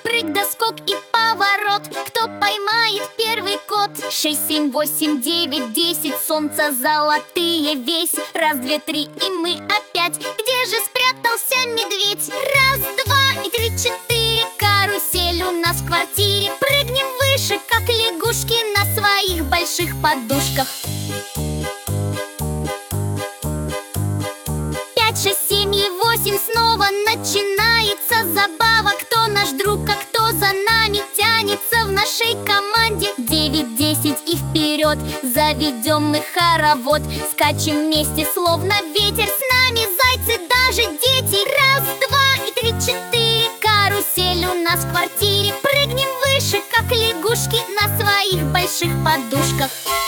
Прыг, доскок и поворот. Кто поймает первый кот? 6, 7, 8, 9, 10. Солнца золотые весь. Раз, две, три, и мы опять. Где же спрятался медведь? Раз, два и три, четыре. Карусель у нас в квартире. Прыгнем выше, как лягушки, на своих больших подушках. 5, 6, 7 и 8. Снова начинается забава. Кто наш друг, а кто за нами тянется в нашей команде? 9, 10 и вперед. Заведем мы хоровод. Скачем вместе, словно ветер. С нами зайцы, даже дети. Раз, два и три, четыре. Карусель у нас в квартире. Прыгнем выше, как лягушки, на своих больших подушках.